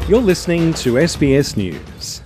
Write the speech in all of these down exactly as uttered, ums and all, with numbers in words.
You're listening to S B S News.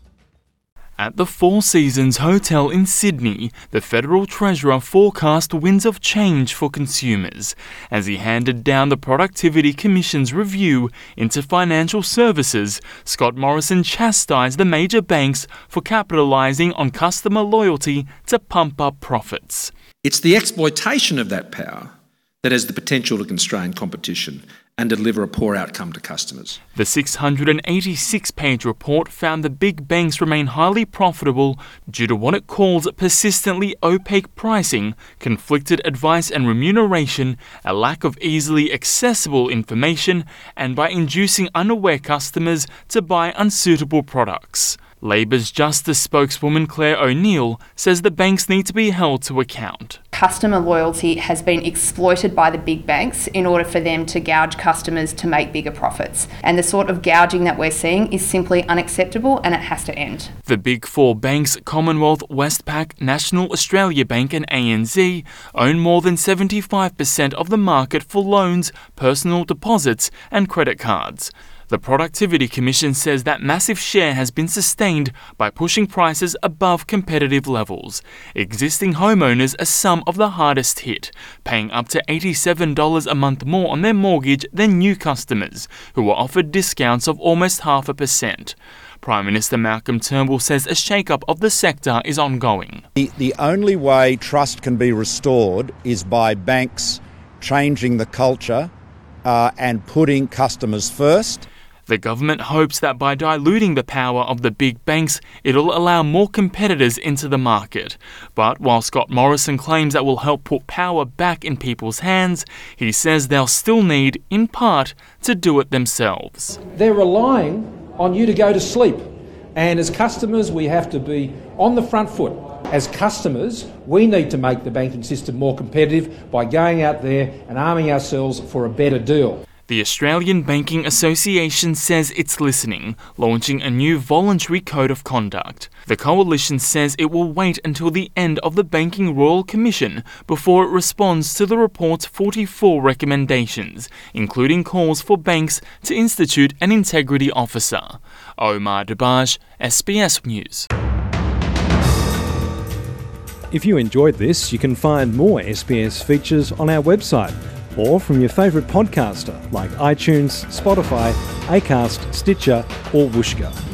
At the Four Seasons Hotel in Sydney, the Federal Treasurer forecast winds of change for consumers as he handed down the Productivity Commission's review into financial services. Scott Morrison chastised the major banks for capitalising on customer loyalty to pump up profits. It's the exploitation of that power that has the potential to constrain competition and deliver a poor outcome to customers. The six hundred eighty-six page report found the big banks remain highly profitable due to what it calls persistently opaque pricing, conflicted advice and remuneration, a lack of easily accessible information, and by inducing unaware customers to buy unsuitable products. Labor's Justice spokeswoman Claire O'Neill says the banks need to be held to account. Customer loyalty has been exploited by the big banks in order for them to gouge customers to make bigger profits. And the sort of gouging that we're seeing is simply unacceptable and it has to end. The big four banks, Commonwealth, Westpac, National Australia Bank and A N Z, own more than seventy-five percent of the market for loans, personal deposits and credit cards. The Productivity Commission says that massive share has been sustained by pushing prices above competitive levels. Existing homeowners are some of the hardest hit, paying up to eighty-seven dollars a month more on their mortgage than new customers, who are offered discounts of almost half a percent. Prime Minister Malcolm Turnbull says a shake-up of the sector is ongoing. The, the only way trust can be restored is by banks changing the culture uh, and putting customers first. The government hopes that by diluting the power of the big banks, it'll allow more competitors into the market. But while Scott Morrison claims that will help put power back in people's hands, he says they'll still need, in part, to do it themselves. They're relying on you to go to sleep. And as customers, we have to be on the front foot. As customers, we need to make the banking system more competitive by going out there and arming ourselves for a better deal. The Australian Banking Association says it's listening, launching a new voluntary code of conduct. The coalition says it will wait until the end of the Banking Royal Commission before it responds to the report's forty-four recommendations, including calls for banks to institute an integrity officer. Omar Dubaj, S B S News. If you enjoyed this, you can find more S B S features on our website or from your favourite podcaster like iTunes, Spotify, Acast, Stitcher or Whooshkaa.